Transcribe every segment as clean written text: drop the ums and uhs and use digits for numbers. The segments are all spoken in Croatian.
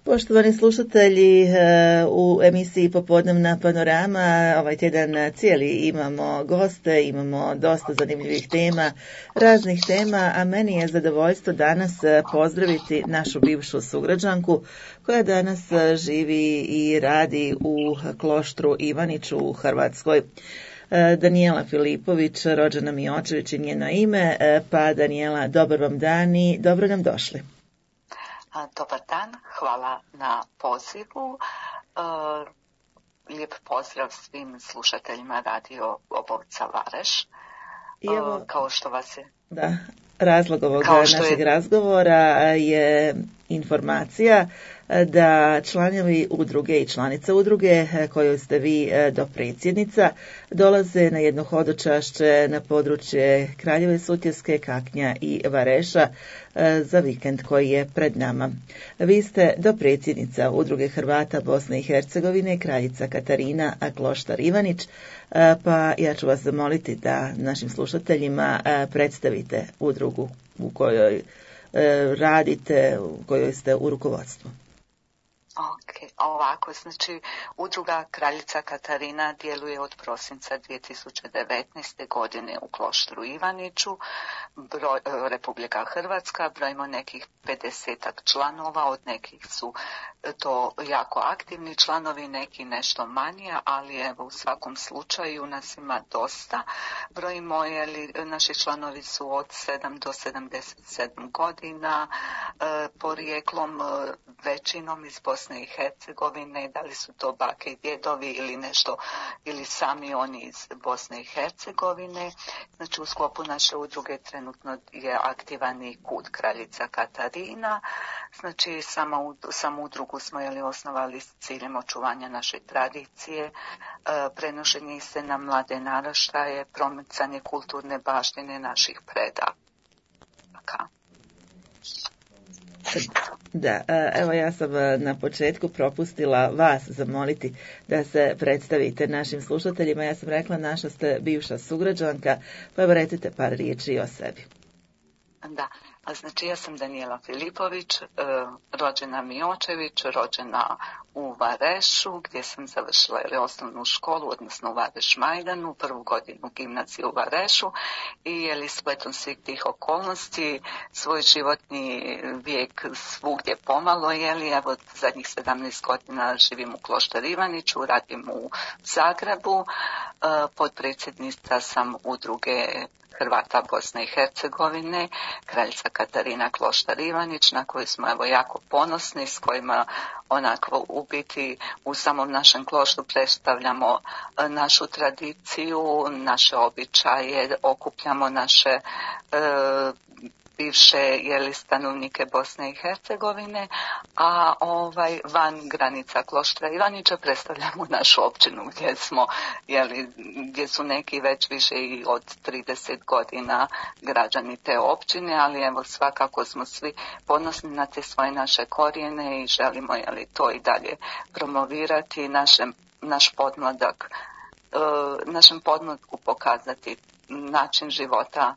Poštovani slušatelji, u emisiji Popodnevna panorama ovaj tjedan cijeli imamo goste, imamo dosta zanimljivih tema, raznih tema, a meni je zadovoljstvo danas pozdraviti našu bivšu sugrađanku koja danas živi i radi u Kloštru Ivaniću u Hrvatskoj. Danijela Filipović, rođena Miočević je njeno ime, pa Danijela, dobar vam dan i dobro nam došli. Dobar dan, hvala na pozivu. Lijep pozdrav svim slušateljima Radio Obovca Vareš. Evo, kao što vas je... Da, razlog ovog našeg razgovora je informacija da članovi udruge i članice udruge kojoj ste vi dopredsjednica dolaze na jedno hodočašće na područje Kraljeve Sutjeske, Kaknja i Vareša za vikend koji je pred nama. Vi ste dopredsjednica udruge Hrvata Bosne i Hercegovine, kraljica Katarina, Kloštar Ivanić, pa ja ću vas zamoliti da našim slušateljima predstavite udrugu u kojoj radite, u kojoj ste u rukovodstvu. Ovako, znači udruga Kraljica Katarina djeluje od prosinca 2019. godine u Kloštru Ivaniću, Republika Hrvatska, brojimo nekih 50-ak članova, od nekih su to jako aktivni članovi, neki nešto manje, ali evo u svakom slučaju nas ima dosta. Brojimo, naši članovi su od 7 do 77 godina, porijeklom većinom iz Bosne i Hercegovine, da li su to bake i djedovi ili nešto, ili sami oni iz Bosne i Hercegovine. Znači u sklopu naše udruge trenutno je aktivan i Kud Kraljica Katarina. Znači samu udrugu smo osnovali s ciljem očuvanja naše tradicije, prenošenje istine na mlade naraštaje, promicanje kulturne baštine naših predaka. Da, evo ja sam na početku propustila vas zamoliti da se predstavite našim slušateljima. Ja sam rekla naša ste bivša sugrađanka, pa evo recite par riječi o sebi. Da, znači ja sam Danijela Filipović, rođena Miočević, rođena u Varešu, gdje sam završila osnovnu školu, odnosno u Vareš Majdanu, prvu godinu gimnaziju u Varešu i spletom svih tih okolnosti svoj životni vijek svugdje pomalo, evo zadnjih 17 godina živim u Kloštar Ivaniću, radim u Zagrebu, potpredsjednica sam udruge Hrvata Bosne i Hercegovine, kraljica Katarina Kloštar Ivanić, na koju smo jako ponosni, s kojima onako u biti u samom našem kloštru predstavljamo našu tradiciju, naše običaje, okupljamo naše bivše stanovnike Bosne i Hercegovine, a van granica Kloštra Ivanića predstavljamo našu općinu gdje smo, gdje su neki već više i od 30 godina građani te općine, ali evo svakako smo svi ponosni na te svoje naše korijene i želimo to i dalje promovirati, naš podmladak, našem podmlatku pokazati način života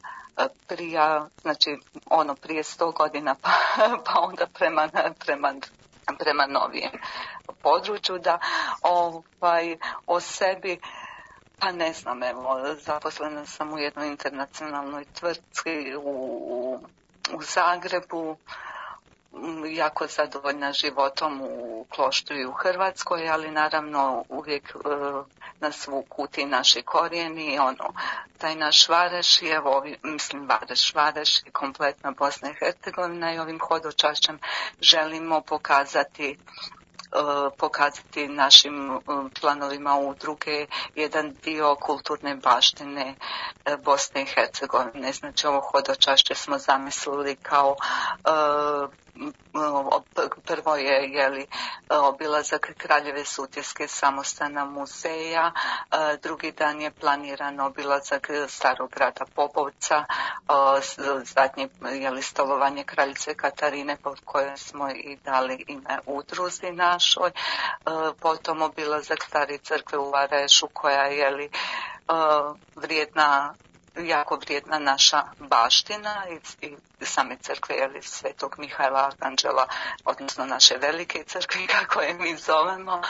prije 100 godina pa onda prema novijem području, da o sebi, pa ne znam, evo zaposlena sam u jednoj internacionalnoj tvrtci u Zagrebu, jako zadovoljna životom u Kloštru i u Hrvatskoj, ali naravno uvijek nas vuku ti naši korijeni, taj naš Vareš i Vareš i kompletna Bosna i Hercegovina i ovim hodočašćem želimo pokazati našim članovima udruge jedan dio kulturne baštine Bosne i Hercegovine. Znači ovo hodočašće smo zamislili kao prvo je obilazak Kraljeve Sutjeske samostana muzeja, drugi dan je planiran obilazak starog grada Popovca, zadnje stolovanje kraljice Katarine pod koje smo i dali ime udruzi našoj, potom obilazak stare crkve u Varešu koja je vrijedna jako vrijedna naša baština i same crkve Svetog Mihajla Arkanđela, odnosno naše velike crkve kako je mi zovemo.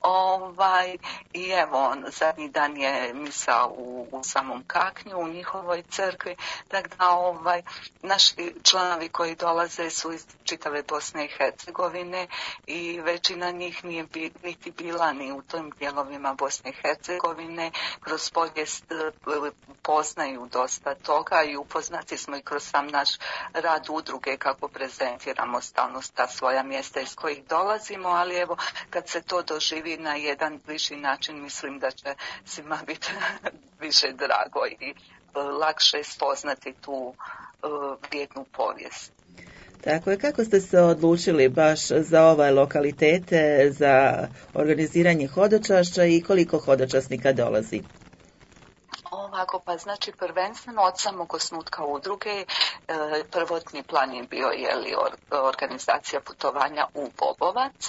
I evo, zadnji dan je misa u samom Kaknju, u njihovoj crkvi, tako da naši članovi koji dolaze su iz čitave Bosne i Hercegovine i većina njih nije niti bila ni u tim dijelovima Bosne i Hercegovine. Kroz povijest poznaju dosta toga i upoznati smo i kroz sam naš rad udruge kako prezentiramo stalno ta svoja mjesta iz kojih dolazimo, ali evo kad se to doživi na jedan viši način mislim da će svima biti više drago i lakše spoznati tu vrijednu povijest. Tako je, kako ste se odlučili baš za ovaj lokalitete, za organiziranje hodočašća i koliko hodočasnika dolazi? Ovako, pa znači prvenstveno od samog osnutka udruge prvotni plan je bio organizacija putovanja u Bobovac.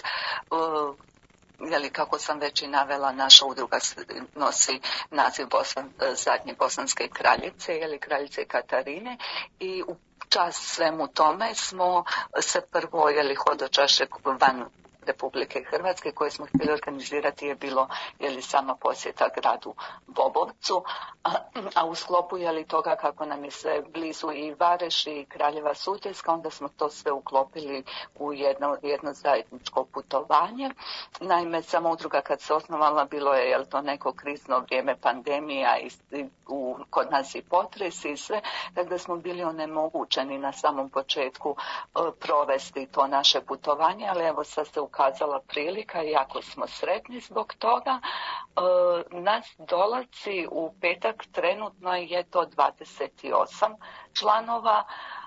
Kako sam već i navela, naša udruga nosi naziv zadnje bosanske kraljice, kraljice Katarine, i u čast svemu tome smo se prvo hodočašće van Republike Hrvatske koje smo htjeli organizirati je bilo sama posjeta gradu Bobovcu, a u sklopu toga kako nam je sve blizu i Vareš i Kraljeva Sutjeska, onda smo to sve uklopili u jedno zajedničko putovanje. Naime, sama udruga kad se osnovala bilo je to neko krizno vrijeme, pandemija i kod nas i potresi i sve, tako da smo bili onemogućeni na samom početku provesti to naše putovanje, ali evo sad se ukazala prilika i jako smo sretni zbog toga. Nas dolazi u petak, trenutno je to 28 članova,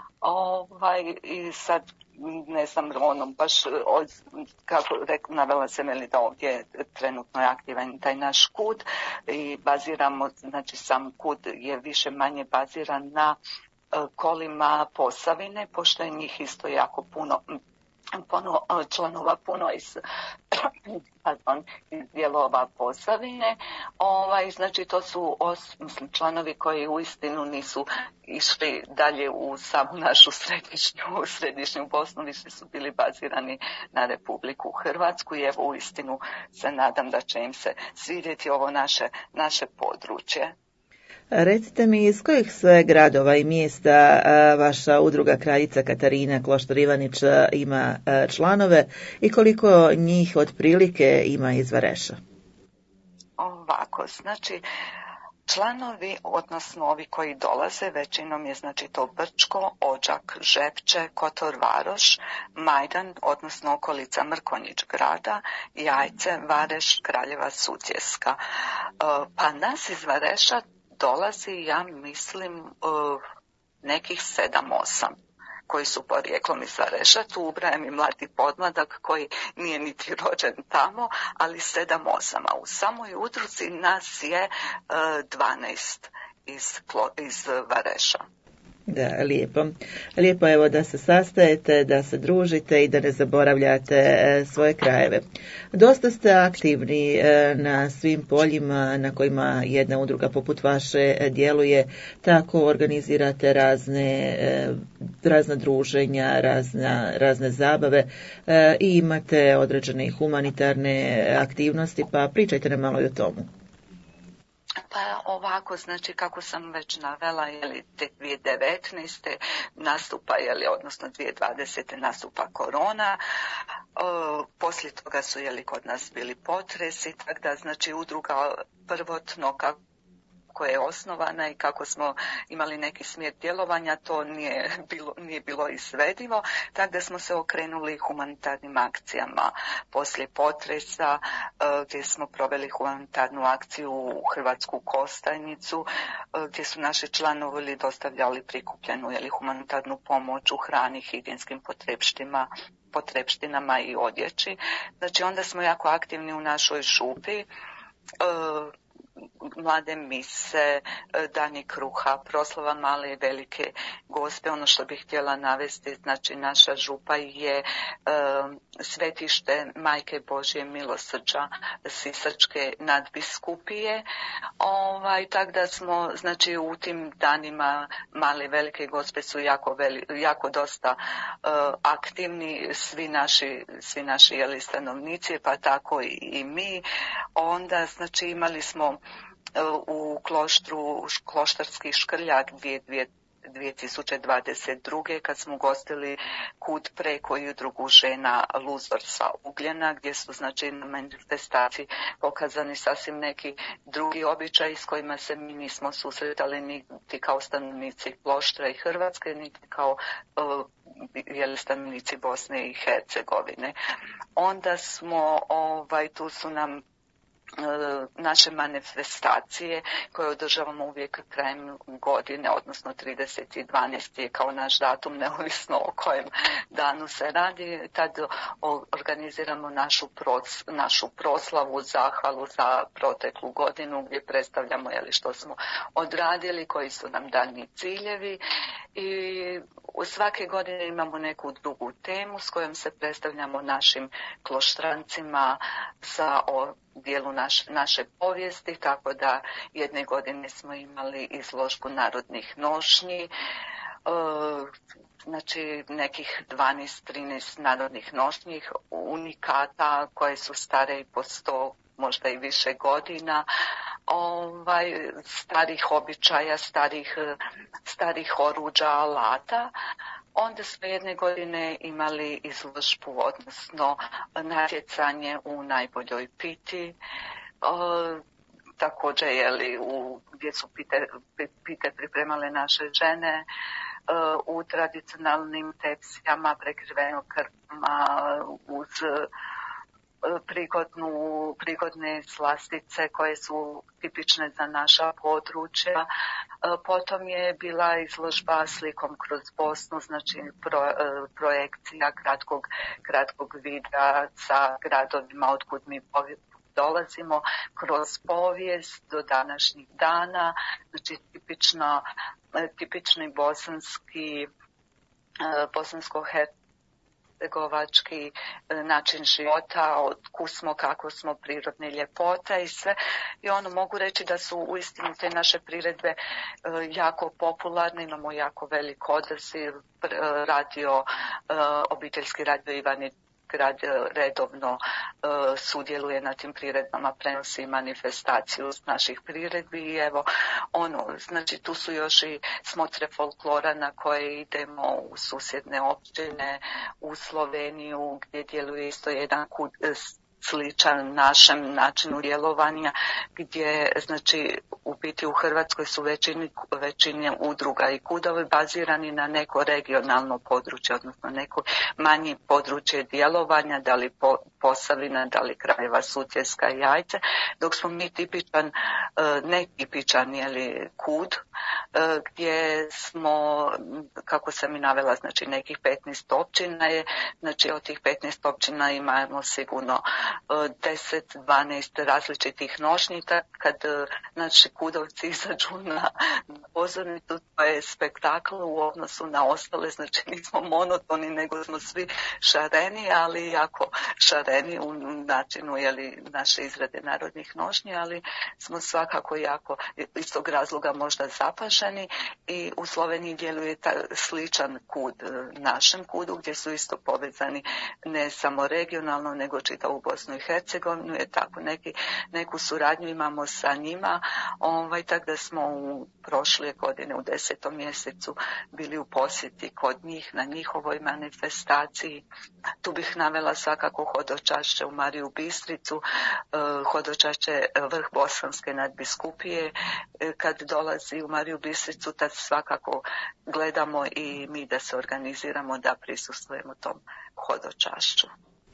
i sad ne znam, baš kako navela se meni da ovdje trenutno je aktivan taj naš KUD i baziramo, znači sam KUD je više manje baziran na kolima Posavine, pošto je njih isto jako puno članova, puno iz dijelova Posavine. Znači to su članovi koji uistinu nisu išli dalje u samu našu središnju Bosnu, više su bili bazirani na Republiku Hrvatsku i evo uistinu se nadam da će im se svidjeti ovo naše područje. Recite mi, iz kojih sve gradova i mjesta vaša udruga Kraljica Katarina Kloštar Ivanić ima članove i koliko njih otprilike ima iz Vareša? Ovako, znači članovi, odnosno ovi koji dolaze, većinom je znači to Brčko, Odžak, Žepče, Kotor Varoš, Majdan, odnosno okolica Mrkonjić grada, Jajce, Vareš, Kraljeva Sutjeska. Pa nas iz Vareša dolazi, ja mislim, nekih 7-8 koji su porijeklom iz Vareša. Tu ubrajam i mladi podmladak koji nije niti rođen tamo, ali 7-8. A u samoj udruzi nas je 12 iz Vareša. Da, lijepo. Lijepo evo da se sastajete, da se družite i da ne zaboravljate svoje krajeve. Dosta ste aktivni na svim poljima na kojima jedna udruga poput vaše djeluje, tako organizirate razna druženja, razne zabave i imate određene humanitarne aktivnosti, pa pričajte nam malo i o tomu. Pa ovako, znači kako sam već navela, te 2019. nastupa, odnosno 2020. nastupa korona, poslije toga su kod nas bili potresi, tako da znači udruga prvotno kako je osnovana i kako smo imali neki smjer djelovanja, to nije bilo izvedivo, tako da smo se okrenuli humanitarnim akcijama poslije potresa, gdje smo proveli humanitarnu akciju u Hrvatsku Kostajnicu, gdje su naši članovi dostavljali prikupljenu humanitarnu pomoć u hrani, higijenskim potrepštinama i odjeći. Znači onda smo jako aktivni u našoj župi. mlade mise, dani kruha, proslava male i velike gospe. Ono što bih htjela navesti, znači naša župa je svetište Majke Božje milosrđa Sisačke nadbiskupije. Tako da smo, znači, u tim danima male i velike gospe su jako dosta aktivni, svi naši stanovnici, pa tako i mi. Onda, znači, imali smo u kloštru Kloštarski Škrljak 2022. kad smo gostili kud preko i udrugu žena Luzor sa Ugljena, gdje su, znači, na manifestaciji pokazani sasvim neki drugi običaji s kojima se mi nismo susretali niti kao stanovnici Kloštra i Hrvatske, niti kao stanovnici Bosne i Hercegovine. Onda smo, tu su nam naše manifestacije koje održavamo uvijek krajem godine, odnosno 30.12. je kao naš datum, neovisno o kojem danu se radi. Tad organiziramo našu proslavu, zahvalu za proteklu godinu, gdje predstavljamo što smo odradili, koji su nam daljnji ciljevi, i svake godine imamo neku drugu temu s kojom se predstavljamo našim kloštrancima sa dijelu naše povijesti, tako da jedne godine smo imali izložbu narodnih nošnji, znači nekih 12-13 narodnih nošnji, unikata koje su stare i po 100, možda i više godina, starih običaja, starih oruđa, alata. Onda smo jedne godine imali izložbu, odnosno natjecanje u najboljoj piti, također gdje su pite pripremale naše žene u tradicionalnim tepsijama, prekriveno krpama, uz prigodne slastice koje su tipične za naša područja. Potom je bila izložba slikom kroz Bosnu, znači projekcija kratkog videa sa gradovima otkud mi dolazimo kroz povijest do današnjih dana, znači tipični bosansko-hercegovački način života, otkud smo, kako smo, prirodne ljepote i sve. I mogu reći da su uistinu te naše priredbe jako popularne, imamo jako velik odaziv. Obiteljski radio Ivani grad redovno sudjeluje na tim priredbama, prenosi manifestaciju naših priredbi i znači tu su još i smotre folklora na koje idemo u susjedne općine, u Sloveniju gdje djeluje isto jedan sličan našem načinu djelovanja, gdje, znači, u biti u Hrvatskoj su većine udruga i kudovi bazirani na neko regionalno područje, odnosno neko manje područje djelovanja, da li Posavina, da li Krajeva, Sutjeska i Jajce, dok smo mi netipičan kud, gdje smo, kako sam i navela, znači nekih 15 općina je, znači od tih 15 općina imamo sigurno 10-12 različitih nošnjita. Kad naši kudovci izađu na pozornicu, to je spektakl u odnosu na ostale, znači nismo monotoni, nego smo svi šareni, ali jako šareni u načinu naše izrade narodnih nošnji, ali smo svakako jako iz tog razloga možda zapaženi. I u Sloveniji djeluje sličan kud našem kudu, gdje su isto povezani ne samo regionalno, nego čitavu Bosnu i Hercegovinu, je tako neku suradnju imamo sa njima, tako da smo u prošle godine u 10. mjesecu bili u posjeti kod njih na njihovoj manifestaciji. Tu bih navela svakako hodočašće u Mariju Bistricu, hodočašće Vrh Bosanske nadbiskupije. Kad dolazi u Mariju Bistricu, tad svakako gledamo i mi da se organiziramo da prisustvujemo tom hodočašću.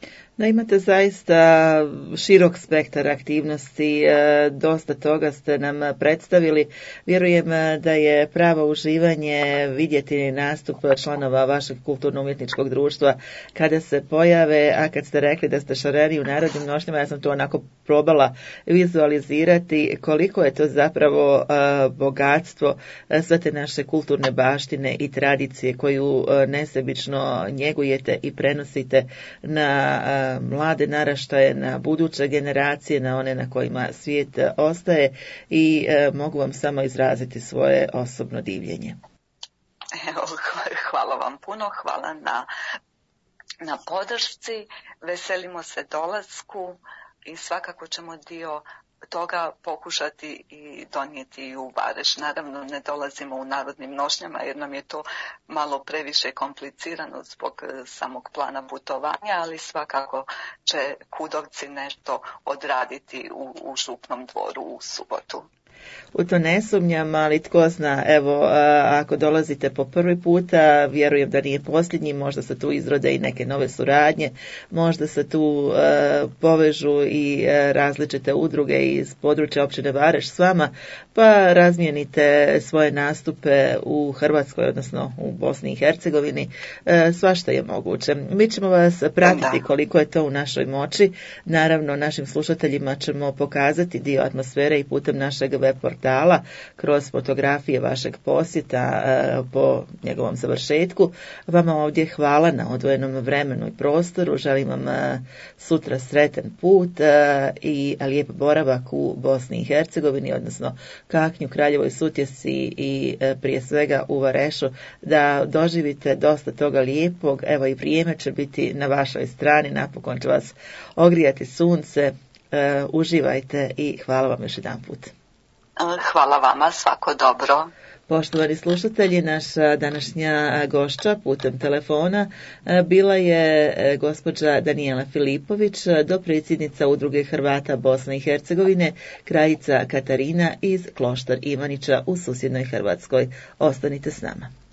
Da, imate zaista širok spektar aktivnosti, dosta toga ste nam predstavili. Vjerujem da je pravo uživanje vidjeti nastup članova vašeg kulturno-umjetničkog društva kada se pojave, a kad ste rekli da ste šareni u narodnim nošnjama, ja sam to onako probala vizualizirati koliko je to zapravo bogatstvo sve te naše kulturne baštine i tradicije koju nesebično njegujete i prenosite na mlade naraštaje, na buduće generacije, na one na kojima svijet ostaje i mogu vam samo izraziti svoje osobno divljenje. Evo, hvala vam puno, hvala na podršci, veselimo se dolasku i svakako ćemo dio toga pokušati i donijeti i u Vareš. Naravno ne dolazimo u narodnim nošnjama jer nam je to malo previše komplicirano zbog samog plana putovanja, ali svakako će Kudovci nešto odraditi u Župnom dvoru u subotu. U to ne sumnjam, ali tko zna, evo, ako dolazite po prvi puta, vjerujem da nije posljednji, možda se tu izrode i neke nove suradnje, možda se tu povežu i različite udruge iz područja općine Vareš s vama, pa razmijenite svoje nastupe u Hrvatskoj, odnosno u Bosni i Hercegovini, svašta je moguće. Mi ćemo vas pratiti koliko je to u našoj moći, naravno našim slušateljima ćemo pokazati dio atmosfere i putem našeg web portala kroz fotografije vašeg posjeta po njegovom završetku. Vama ovdje hvala na odvojenom vremenu i prostoru. Želim vam sutra sretan put i lijep boravak u Bosni i Hercegovini, odnosno Kaknju, Kraljevoj Sutjesci i prije svega u Varešu, da doživite dosta toga lijepog. Evo i vrijeme će biti na vašoj strani, napokon će vas ogrijati sunce. Uživajte i hvala vam još jedan put. Hvala vama, svako dobro. Poštovani slušatelji, naša današnja gošća putem telefona bila je gospođa Danijela Filipović, dopredsjednica Udruge Hrvata Bosne i Hercegovine, kraljica Katarina iz Kloštar Ivanića u susjednoj Hrvatskoj. Ostanite s nama.